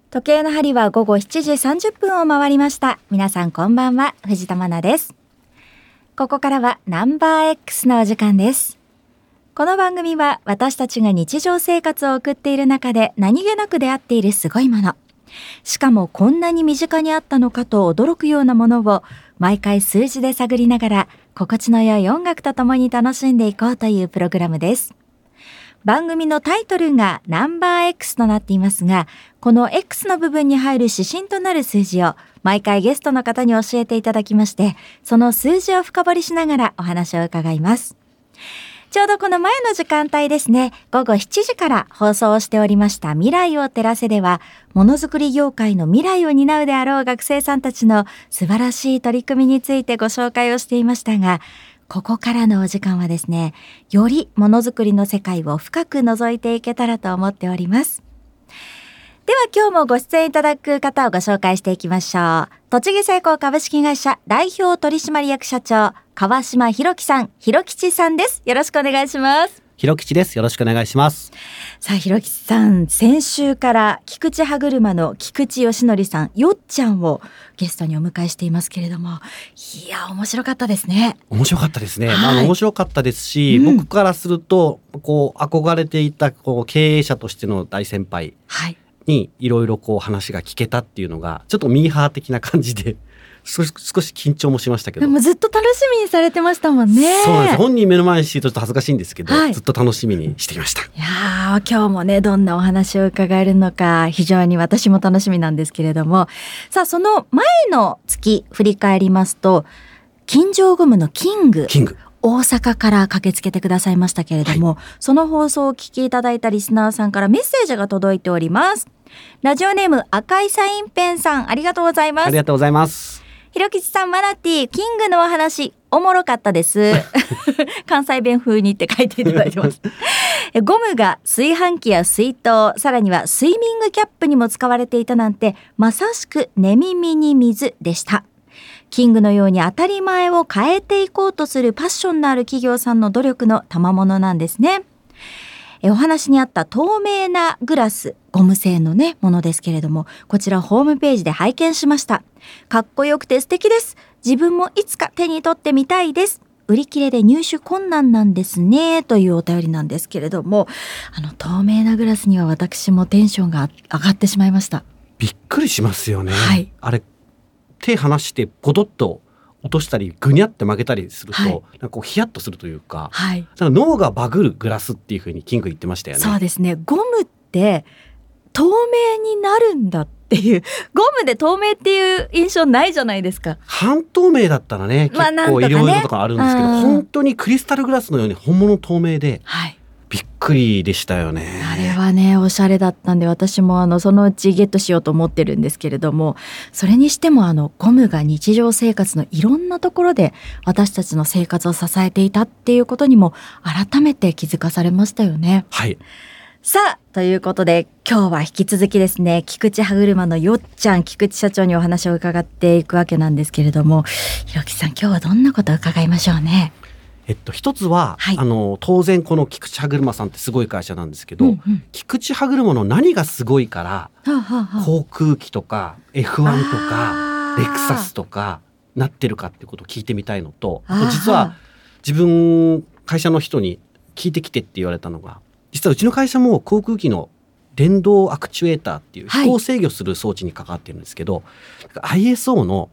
時計の針は午後7時30分を回りました。皆さんこんばんは、藤田愛菜です。ここからはナンバー X のお時間です。この番組は私たちが日常生活を送っている中で何気なく出会っているすごいもの、しかもこんなに身近にあったのかと驚くようなものを毎回数字で探りながら心地の良い音楽とともに楽しんでいこうというプログラムです。番組のタイトルがナンバー X となっていますが、この X の部分に入る指針となる数字を毎回ゲストの方に教えていただきまして、その数字を深掘りしながらお話を伺います。ちょうどこの前の時間帯ですね、午後7時から放送をしておりました未来を照らせでは、ものづくり業界の未来を担うであろう学生さんたちの素晴らしい取り組みについてご紹介をしていましたが、ここからのお時間はですね、よりものづくりの世界を深く覗いていけたらと思っております。では今日もご出演いただく方をご紹介していきましょう。栃木製鋼株式会社代表取締役社長、川島博樹さん、博吉さんです。よろしくお願いします。 博吉です。よろしくお願いします。 さあ博吉さん、先週から菊池歯車の菊池義則さん、よっちゃんをゲストにお迎えしていますけれども、いや面白かったですね。 面白かったですね、 はい、 面白かったですし、僕からするとこう憧れていたこう経営者としての大先輩にいろいろこう話が聞けたっていうのがちょっとミーハー的な感じで少し緊張もしましたけど、 でもずっと楽しみにされてましたもんね。 そうなんです。本人目の前にしてちょっと恥ずかしいんですけど、 はい、 ずっと楽しみにしてきました。 いや今日もね、どんなお話を伺えるのか非常に私も楽しみなんですけれども、さあその前の月振り返りますと、金城ゴムのキング大阪から駆けつけてくださいましたけれども、はい、その放送をお聞きいただいたリスナーさんからメッセージが届いております。ラジオネーム赤いサインペンさん、ありがとうございます。 ありがとうございます。 博吉さん、マナティキングのお話おもろかったです関西弁風にって書いていただいてますゴムが炊飯器や水筒、さらにはスイミングキャップにも使われていたなんて、まさしく寝耳に水でした。キングのように当たり前を変えていこうとするパッションのある企業さんの努力の賜物なんですね。お話にあった透明なグラス、ゴム製のねものですけれども、こちらホームページで拝見しました。かっこよくて素敵です。自分もいつか手に取ってみたいです。売り切れで入手困難なんですね、というお便りなんですけれども、透明なグラスには私もテンションが上がってしまいました。びっくりしますよね、 はい、 あれ手離してポトッと落としたりぐにゃって曲げたりすると、はい、なんかこうヒヤッとするというか、はい、脳がバグるグラスっていう風にキング言ってましたよね。 そうですね、ゴムって透明になるんだっていう、ゴムで透明っていう印象ないじゃないですか。 半透明だったらね、結構医療用とかあるんですけど、本当にクリスタルグラスのように本物透明で、はい、びっくりでしたよね。 あれはねおしゃれだったんで、私もそのうちゲットしようと思ってるんですけれども、それにしてもゴムが日常生活のいろんなところで私たちの生活を支えていたっていうことにも改めて気づかされましたよね。 はい。 さあということで今日は引き続きですね、菊池歯車のよっちゃん、菊池社長にお話を伺っていくわけなんですけれども、博樹さん、今日はどんなことを伺いましょうね。 一つは、はい、当然この菊池歯車さんってすごい会社なんですけど、菊池歯車の何がすごいから、航空機とか F1 とかレクサスとかなってるかってことを聞いてみたいのと、実は自分会社の人に聞いてきてって言われたのが、実はうちの会社も航空機の電動アクチュエーターっていう飛行を制御する装置に関わってるんですけど、はい、ISO の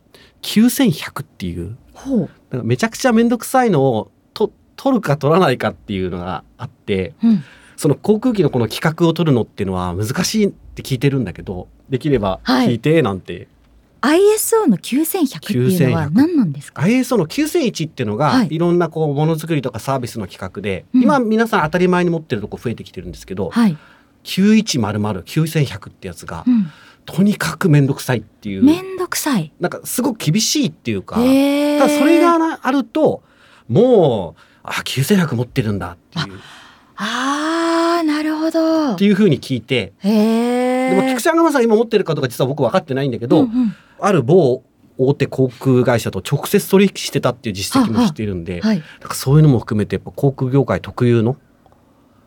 9100っていう、だからめちゃくちゃめんどくさいのを取るか取らないかっていうのがあって、その航空機のこの規格を取るのっていうのは難しいって聞いてるんだけど、できれば聞いてなんて、 はい、ISO の9100っていうのは何なんですか。 ISO の9001っていうのが、はい、いろんなこうものづくりとかサービスの規格で、今皆さん当たり前に持ってるとこ増えてきてるんですけど、はい、9100、9100ってやつが、とにかくめんどくさいっていう、 めんどくさい、 なんかすごく厳しいっていうか、ただそれがあるともう9100持ってるんだっていう、 なるほどっていう風に聞いて、でも菊池亜さん今持ってるかとか実は僕分かってないんだけど、ある某大手航空会社と直接取引してたっていう実績もしているんで、なんかそういうのも含めてやっぱ航空業界特有の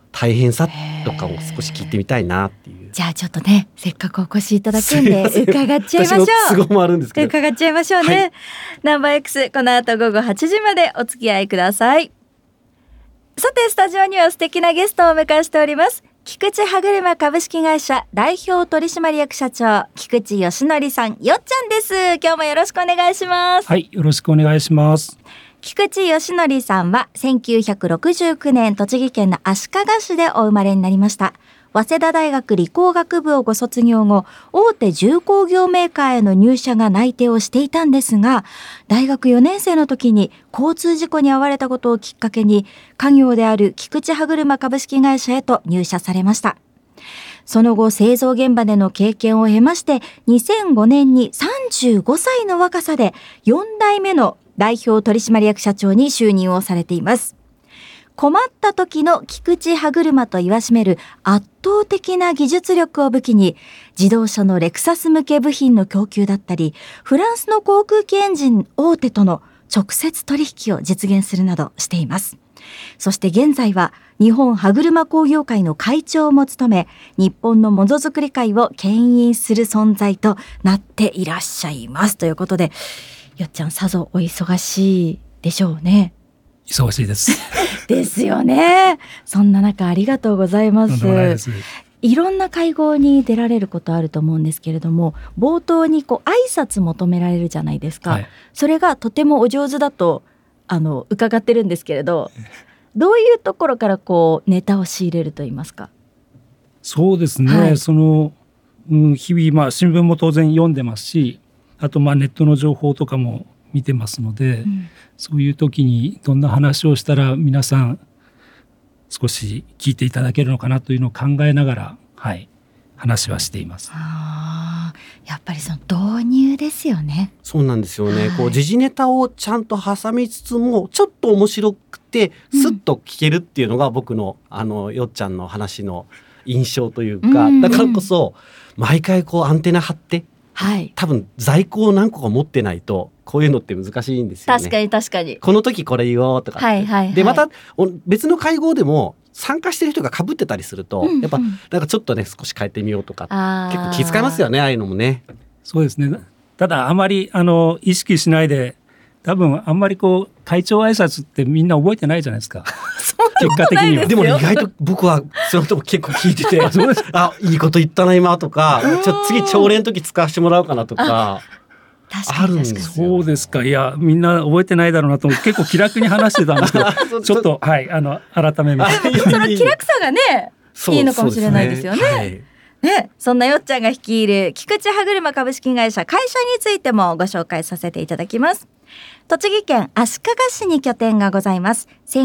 大変さとかも少し聞いてみたいなっていう。 じゃあちょっとね、せっかくお越しいただくんで伺っちゃいましょう。 私の都合もあるんですけど伺っちゃいましょうね、はい、ナンバー X この後午後8時までお付き合いください。さてスタジオには素敵なゲストをお迎えしております。菊池歯車株式会社代表取締役社長菊池義則さん、よっちゃんです。今日もよろしくお願いします。 はい、よろしくお願いします。 菊池義則さんは1969年栃木県の足利市でお生まれになりました。早稲田大学理工学部をご卒業後、大手重工業メーカーへの入社が内定をしていたんですが、大学4年生の時に交通事故に遭われたことをきっかけに、家業である菊池歯車株式会社へと入社されました。その後、製造現場での経験を経まして、2005年に35歳の若さで4代目の代表取締役社長に就任をされています。困った時の菊池歯車と言わしめる圧倒的な技術力を武器に、自動車のレクサス向け部品の供給だったり、フランスの航空機エンジン大手との直接取引を実現するなどしています。そして現在は日本歯車工業会の会長も務め、日本のものづくり界を牽引する存在となっていらっしゃいます。ということで、よっちゃんさぞお忙しいでしょうね。 忙しいですですよね。そんな中ありがとうございます。いろんな会合に出られることあると思うんですけれども、冒頭に挨拶求められるじゃないですか、はい、それがとてもお上手だと伺ってるんですけれど、どういうところからネタを仕入れると言いますか。 そうですね、はい、日々、新聞も当然読んでますし、あとネットの情報とかも見てますので、そういう時にどんな話をしたら皆さん少し聞いていただけるのかなというのを考えながら、はい、話はしています。 やっぱりその導入ですよね。 そうなんですよね、時事ネタをちゃんと挟みつつもちょっと面白くてスッと聞けるっていうのが僕のよっちゃんの話の印象というか、だからこそ毎回アンテナ張って、はい、多分在庫を何個か持ってないとこういうのって難しいんですよね。 確かにこの時これ言おうとか、でまた別の会合でも参加してる人が被ってたりすると、やっぱなんかちょっとね少し変えてみようとか結構気遣いますよね、ああいうのもね。 そうですね。ただあまり意識しないで、多分あんまり会長挨拶ってみんな覚えてないじゃないですか結果的には。 でも意外と僕はその人も結構聞いてていいこと言ったな今とか次朝礼の時使わせてもらおうかなとかあるんですよ。 そうですか。いやみんな覚えてないだろうなと思って結構気楽に話してたんですけどちょっと改めまして。 その気楽さがねいいのかもしれないですよね。そんなよっちゃんが率いる菊池歯車株式会社、会社についてもご紹介させていただきます。栃木県足利市に拠点がございます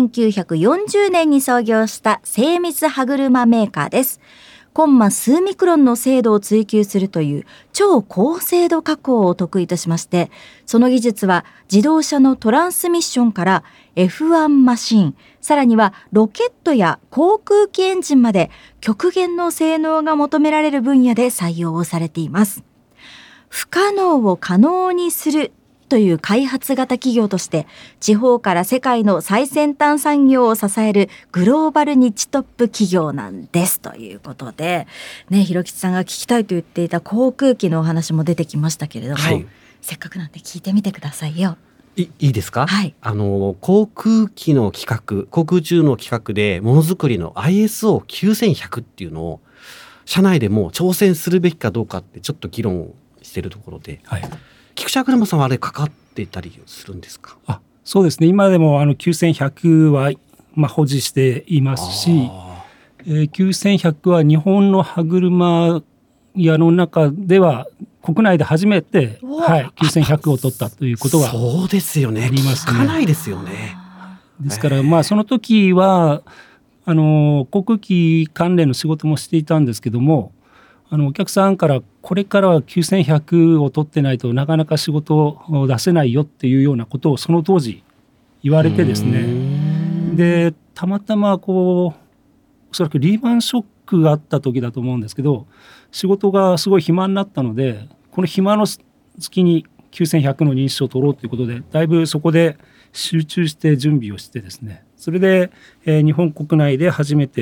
。1940年に創業した精密歯車メーカーです。コンマ数ミクロンの精度を追求するという超高精度加工を得意としまして、その技術は自動車のトランスミッションから F1 マシン、さらにはロケットや航空機エンジンまで極限の性能が求められる分野で採用をされています。不可能を可能にするという開発型企業として地方から世界の最先端産業を支えるグローバルニッチトップ企業なんですということでね、ひろきちさんが聞きたいと言っていた航空機のお話も出てきましたけれども、せっかくなんで聞いてみてくださいよ。 いいですか、航空機の企画、航空宇宙の企画でものづくりの ISO9100 っていうのを社内でも挑戦するべきかどうかってちょっと議論をしているところで、菊池歯車さんはあれかかっていたりするんですか？ そうですね。今でも9100は保持していますし、9100は日本の歯車屋の中では国内で初めて、9100を取ったということはそうですよね。聞かないですよね。 ですからその時は航空機関連の仕事もしていたんですけども、お客さんからこれからは9100を取ってないとなかなか仕事を出せないよっていうようなことをその当時言われてですね、でたまたまおそらくリーマンショックがあった時だと思うんですけど、仕事がすごい暇になったので、この暇の隙に9100の認証を取ろうということで、だいぶそこで集中して準備をしてですね、それで、日本国内で初めて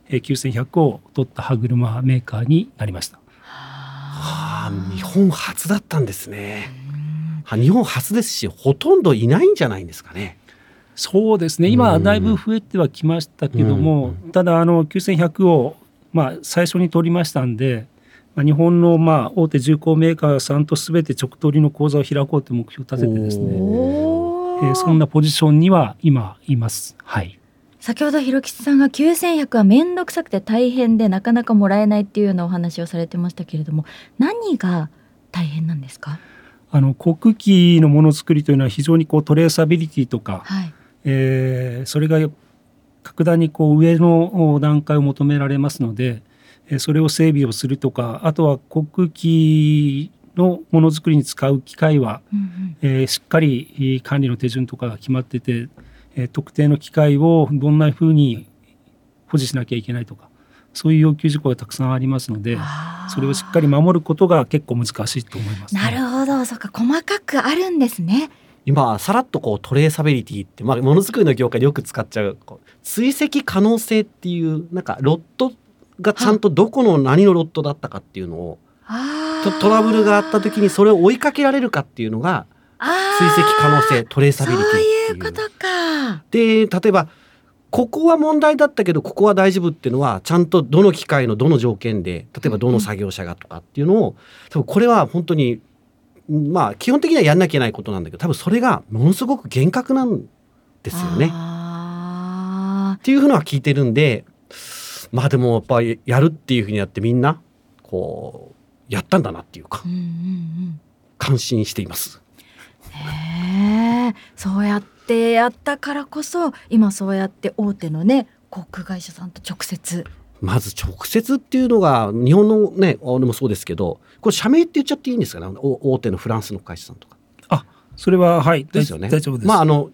9100を取った歯車メーカーになりました。 日本初だったんですね。日本初ですし、ほとんどいないんじゃないんですかね。 そうですね、今だいぶ増えてはきましたけども、ただ9100を最初に取りましたんで、日本の大手重工メーカーさんとすべて直取りの講座を開こうという目標を立ててですね、そんなポジションには今います。はい。 先ほど弘吉さんが9100は面倒くさくて大変でなかなかもらえないっていうようなお話をされてましたけれども、何が大変なんですか？ 航空機のものづくりというのは非常にトレーサビリティとか、それが格段に上の段階を求められますので、それを整備をするとか、あとは航空機のものづくりに使う機械は、しっかり管理の手順とかが決まってて、特定の機械をどんなふうに保持しなきゃいけないとか、そういう要求事項がたくさんありますので、それをしっかり守ることが結構難しいと思いますね。 なるほど、そうか、細かくあるんですね。 今さらっとトレーサビリティって、ものづくりの業界でよく使っちゃう追跡可能性っていうロットがちゃんとどこの何のロットだったかっていうのをトラブルがあった時にそれを追いかけられるかっていうのが追跡可能性、トレーサビリティっていう。 そういうことか。 で、例えばここは問題だったけどここは大丈夫っていうのはちゃんとどの機械のどの条件で、例えばどの作業者がとかっていうのを、多分これは本当に基本的にはやんなきゃいけないことなんだけど、多分それがものすごく厳格なんですよねっていうふうのは聞いてるんで、でもやっぱりやるっていうふうにやってみんなやったんだなっていうか、感心しています。 そうやってやったからこそ今そうやって大手の航空会社さんとまず直接っていうのが日本のでもそうですけど、これ社名って言っちゃっていいんですかね、大手のフランスの会社さんとか。 それははいですよね。 大丈夫です。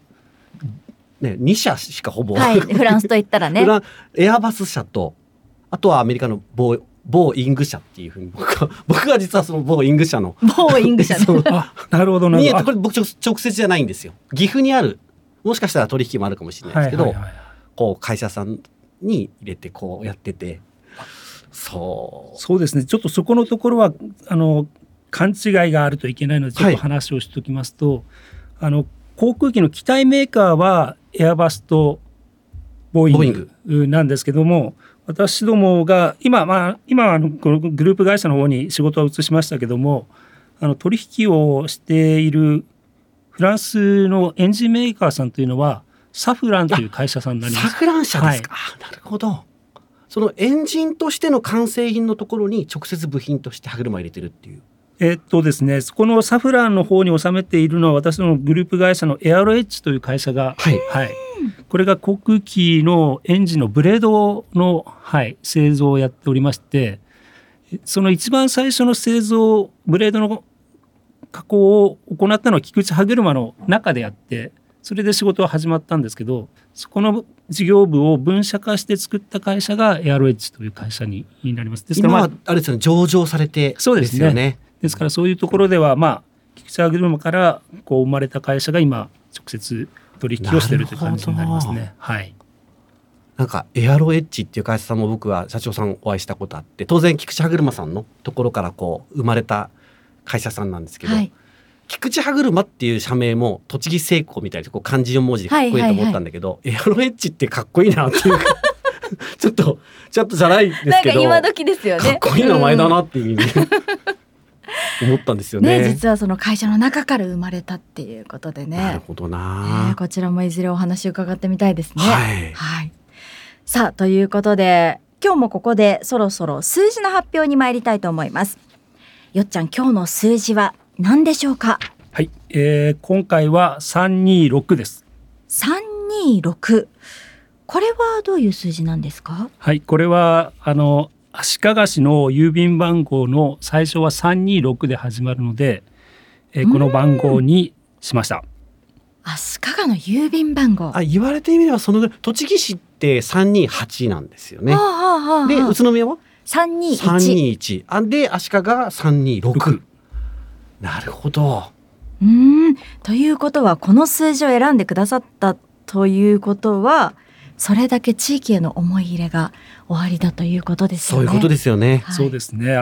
2社しかほぼ、 フランスといったらねエアバス社と、あとはアメリカのボーイング社っていうふうに僕は実はそのボーイング社のなるほどなるほど。 これ僕直接じゃないんですよ。岐阜にある、もしかしたら取引もあるかもしれないですけど、会社さんに入れてやってて、 そうですね。ちょっとそこのところは勘違いがあるといけないのでちょっと話をしておきますと、航空機の機体メーカーはエアバスとボーイングなんですけども、私どもが今はこのグループ会社の方に仕事は移しましたけども、取引をしているフランスのエンジンメーカーさんというのはサフランという会社さんになります。 サフラン社ですか。なるほど。そのエンジンとしての完成品のところに直接部品として歯車入れてるっていう。 ですね、このサフランの方に収めているのは私のグループ会社のエアロエッジという会社が、これが航空機のエンジンのブレードの、製造をやっておりまして、その一番最初の製造ブレードの加工を行ったのは菊池歯車の中でやって、それで仕事は始まったんですけど、そこの事業部を分社化して作った会社がエアロエッジという会社になります。ですから、 今はあれですよね、上場されてそうですよね。ですからそういうところでは菊池歯車から生まれた会社が今直接取引をしているという感じになりますね。 エアロエッジっていう会社さんも僕は社長さんお会いしたことあって、当然菊池歯車さんのところから生まれた会社さんなんですけど、菊池歯車っていう社名も栃木製鋼みたいに漢字4文字でかっこいいと思ったんだけど、エアロエッジってかっこいいなっていうかちょっとじゃないですけど、 今時ですよね。 かっこいい名前だなっていうふうに思ったんですよね。 実はその会社の中から生まれたっていうことでね。 なるほどな。 こちらもいずれお話を伺ってみたいですね。さあ、ということで今日もここでそろそろ数字の発表に参りたいと思います。よっちゃん、今日の数字は何でしょうか？ 今回は326です。 326、これはどういう数字なんですか？ これは足利市の郵便番号の最初は326で始まるので、この番号にしました。 足利の郵便番号。 言われてみればそのぐらい。栃木市って328なんですよね。で宇都宮は321で足利が326。なるほど。 ということはこの数字を選んでくださったということはそれだけ地域への思い入れがおありだということですよね。 そういうことですよね。 はい、そうですね。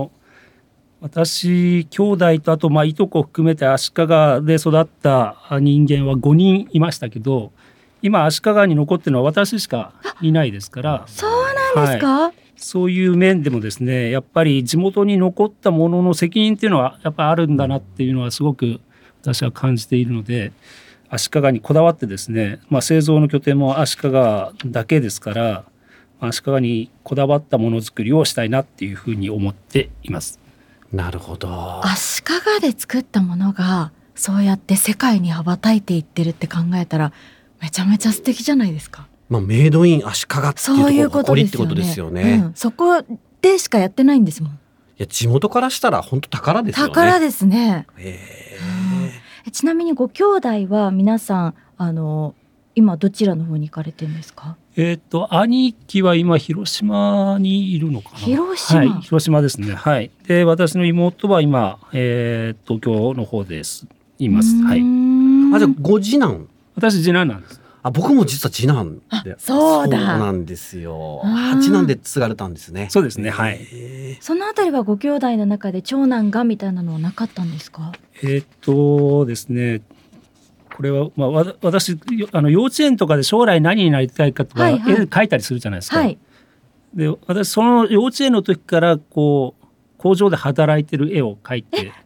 私兄弟とあといとこを含めて足利で育った人間は5人いましたけど、今足利に残ってるのは私しかいないですから。 そうなんですか、 はい、そういう面でもですね、やっぱり地元に残ったものの責任っていうのはやっぱりあるんだなっていうのはすごく私は感じているので、足利にこだわってですね、製造の拠点も足利だけですから、足利にこだわったものづくりをしたいなっていうふうに思っています。 なるほど。 足利で作ったものがそうやって世界に羽ばたいていってるって考えたらめちゃめちゃ素敵じゃないですか。 メイドイン足利っていうところが誇りってことですよね。 そこでしかやってないんですもん。いや地元からしたら本当宝ですよね。 宝ですね。ちなみにご兄弟は皆さん今どちらの方に行かれてるんですか？ 兄貴は今広島にいるのかな。 広島、 はい、広島ですね。はい。で私の妹は今、東京の方ですいます。はい。 じゃあご次男？ 私次男なんです。 僕も実は次男で。 そうなんですよ。次男で継がれたんですね。 そうですね。はい。 そのあたりはご兄弟の中で長男がみたいなのはなかったんですか？ ですね。これは私幼稚園とかで将来何になりたいかとか、絵描いたりするじゃないですか。はい、で私その幼稚園の時から工場で働いてる絵を描いていて、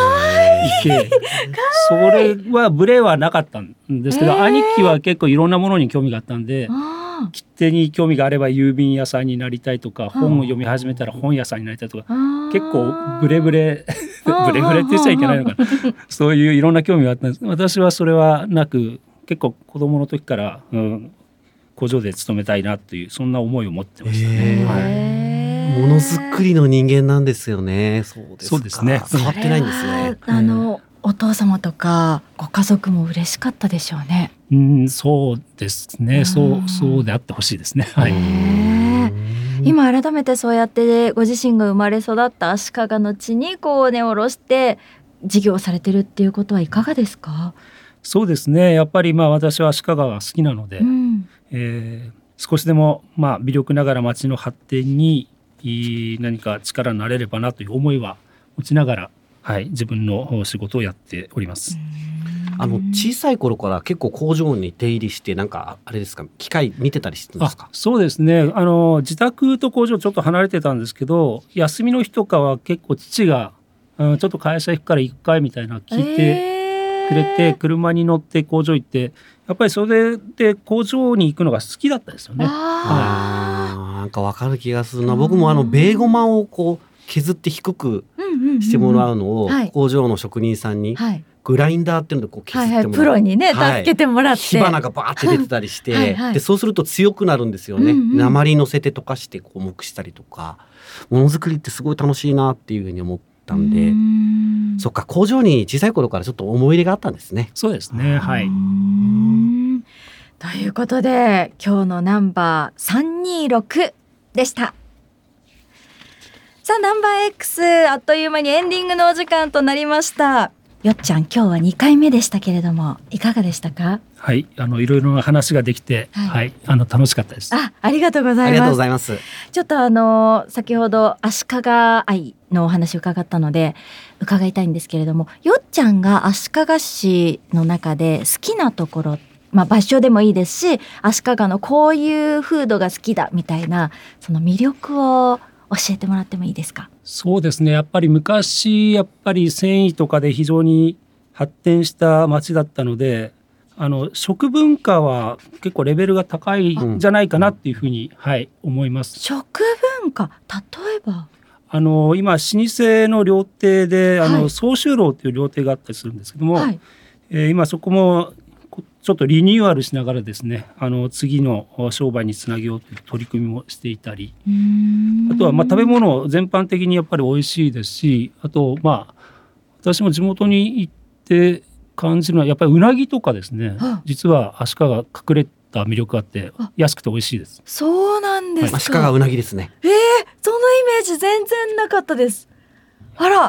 それはブレはなかったんですけど、兄貴は結構いろんなものに興味があったんで、切手に興味があれば郵便屋さんになりたいとか、本を読み始めたら本屋さんになりたいとか、結構ブレブレブレブレって言っちゃいけないのかなそういういろんな興味があったんです。私はそれはなく、結構子供の時から、工場で勤めたいなというそんな思いを持ってましたね。 ものづくりの人間なんですよね。そうですね。変わってないんですね。 お父様とかご家族も嬉しかったでしょうね。 そうですね。そうであってほしいですね。はい。 今改めてそうやってご自身が生まれ育った足利の地に根を下ろして事業をされてるっていうことはいかがですか？ そうですね。やっぱり私は足利が好きなので、少しでも微力ながら町の発展に何か力になれればなという思いは持ちながら、自分の仕事をやっております。 小さい頃から結構工場に出入りしてあれですか、機械見てたりしてますか？ そうですね。自宅と工場ちょっと離れてたんですけど、休みの日とかは結構父が、ちょっと会社行くから行くかいみたいな聞いてくれて、車に乗って工場行って、やっぱりそれで工場に行くのが好きだったですよね。 なんか分かる気がするな。僕もベーゴマを削って低くしてもらうのを工場の職人さんにグラインダーっていうので削ってもらって、 プロにね助けてもらって、 火花がバーって出てたりしてでそうすると強くなるんですよね。鉛乗せて溶かして重くしたりとか、ものづくりってすごい楽しいなっていうふうに思ったんで、そっか、工場に小さい頃からちょっと思い入れがあったんですね。 そうですね。はい。 ということで今日のナンバー326でした。さあナンバー X あっという間にエンディングのお時間となりました。よっちゃん、今日は2回目でしたけれどもいかがでしたか？ はい、いろいろな話ができて、楽しかったです。 ありがとうございます。 ありがとうございます。 ちょっと先ほど足利愛のお話を伺ったので伺いたいんですけれども、よっちゃんが足利市の中で好きなところ、場所でもいいですし、足利のこういう風土が好きだみたいなその魅力を教えてもらってもいいですか？ そうですね。やっぱり昔繊維とかで非常に発展した町だったので、食文化は結構レベルが高いんじゃないかなっていうふうに、思います。 食文化、例えば今老舗の料亭で総州楼という料亭があったりするんですけども、今そこもちょっとリニューアルしながらですね、次の商売につなげようという取り組みもしていたり、あとは食べ物全般的にやっぱり美味しいですし、あと私も地元に行って感じるのはやっぱりうなぎとかですね、実は足利が隠れた魅力があって安くて美味しいです。 そうなんですか。 足利うなぎですね。 そのイメージ全然なかったです。あら、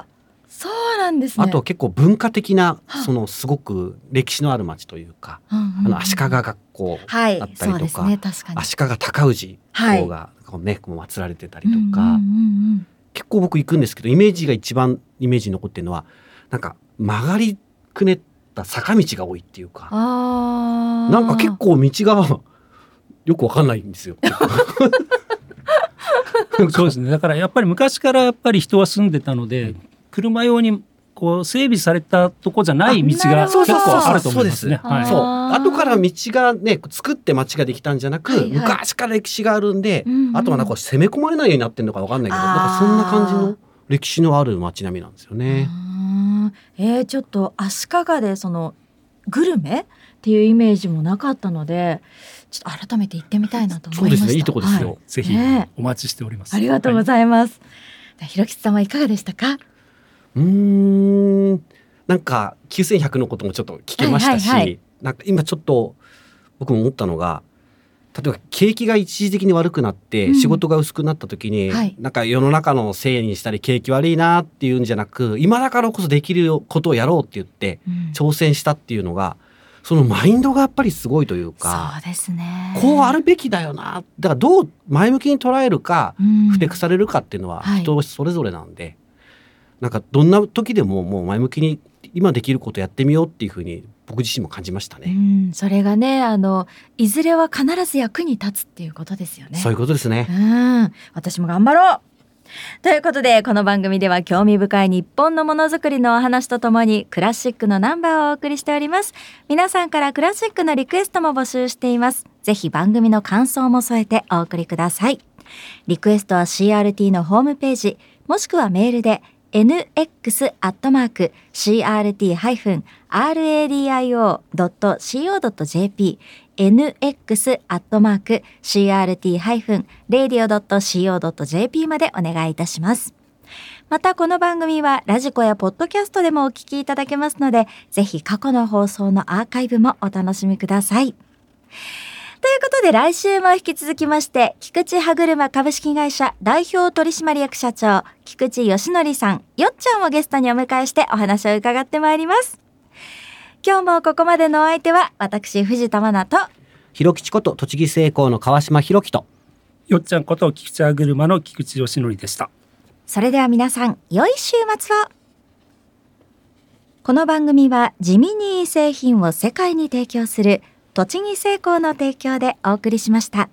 そうなんですね。 あと結構文化的なすごく歴史のある町というか、足利学校だったりとか、 そうですね、確かに足利高氏公がこうね、祀られてたりとか、結構僕行くんですけど、一番イメージに残ってるのはなんか曲がりくねった坂道が多いっていうか、なんか結構道がよくわかんないんですよ。 そうですね。だからやっぱり昔からやっぱり人は住んでたので、車用にこう整備されたとこじゃない道が結構あると思いますね。 後から道がね作って町ができたんじゃなく、昔から歴史があるんで、あとはなんか攻め込まれないようになってるのかわかんないけど、なんかそんな感じの歴史のある町並みなんですよね。 ちょっと足利でそのグルメっていうイメージもなかったので、ちょっと改めて行ってみたいなと思いました。 そうですね、いいとこですよ。 ぜひお待ちしております。 ありがとうございます。ひろきさんはいかがでしたか？ なんか9100のこともちょっと聞けましたし、なんか今ちょっと僕も思ったのが、例えば景気が一時的に悪くなって仕事が薄くなった時に、なんか世の中のせいにしたり景気悪いなっていうんじゃなく、今だからこそできることをやろうって言って挑戦したっていうのが、そのマインドがやっぱりすごいというか、 そうですね、 こうあるべきだよな。だからどう前向きに捉えるか、ふてくされるかっていうのは人それぞれなんで、なんかどんな時でももう前向きに今できることやってみようっていうふうに僕自身も感じましたね。 それがね、いずれは必ず役に立つっていうことですよね。 そういうことですね。 私も頑張ろうということで、この番組では興味深い日本のものづくりのお話とともにクラシックのナンバーをお送りしております。皆さんからクラシックのリクエストも募集しています。ぜひ番組の感想も添えてお送りください。リクエストは CRT のホームページ、もしくはメールでnx@crt-radio.co.jp nx@crt-radio.co.jp までお願いいたします。またこの番組はラジコやポッドキャストでもお聞きいただけますので、ぜひ過去の放送のアーカイブもお楽しみください。ということで、来週も引き続きまして、菊池歯車株式会社代表取締役社長菊池義則さん、よっちゃんをゲストにお迎えしてお話を伺ってまいります。今日もここまでのお相手は私藤田真奈と、 ひろきちこと栃木製鋼の川島ひろきと、 よっちゃんこと菊池歯車の菊池義則でした。 それでは皆さん、良い週末を。この番組は地味にいい製品を世界に提供する栃木製鋼の提供でお送りしました。